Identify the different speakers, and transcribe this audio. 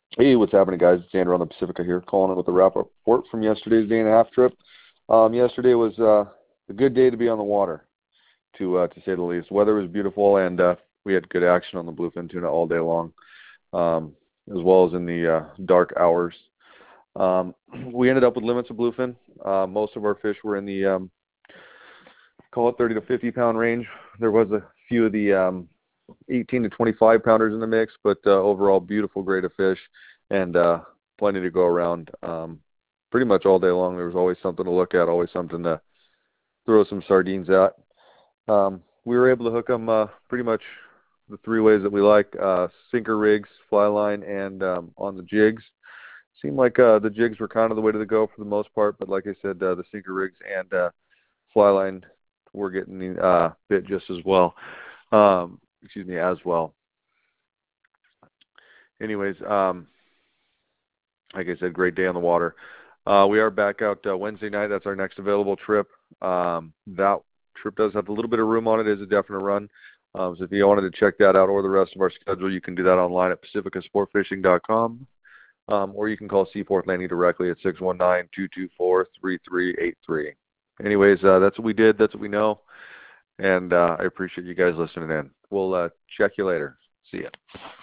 Speaker 1: Hey, what's happening, guys? It's Andrew on the Pacifica here, calling in with a wrap-up report from yesterday's day and a half trip. Yesterday was a good day to be on the water, to say the least. Weather was beautiful, and we had good action on the bluefin tuna all day long, as well as in the dark hours. We ended up with limits of bluefin. Most of our fish were in the call it 30 to 50 pound range. There was a few of the 18 to 25 pounders in the mix, but overall beautiful grade of fish, and plenty to go around. Pretty much all day long there was always something to look at, always something to throw some sardines at. We were able to hook them pretty much the three ways that we like: sinker rigs, fly line, and on the jigs. Seemed like the jigs were kind of the way to go for the most part, but like I said, the sinker rigs and fly line were getting bit just as well. As well. Anyways, like I said, great day on the water. We are back out Wednesday night. That's our next available trip. That trip does have a little bit of room on it. It is a definite run. So if you wanted to check that out or the rest of our schedule, you can do that online at pacificasportfishing.com. Or you can call Seaforth Landing directly at 619-224-3383. Anyways, that's what we did. That's what we know. And I appreciate you guys listening in. We'll check you later. See ya.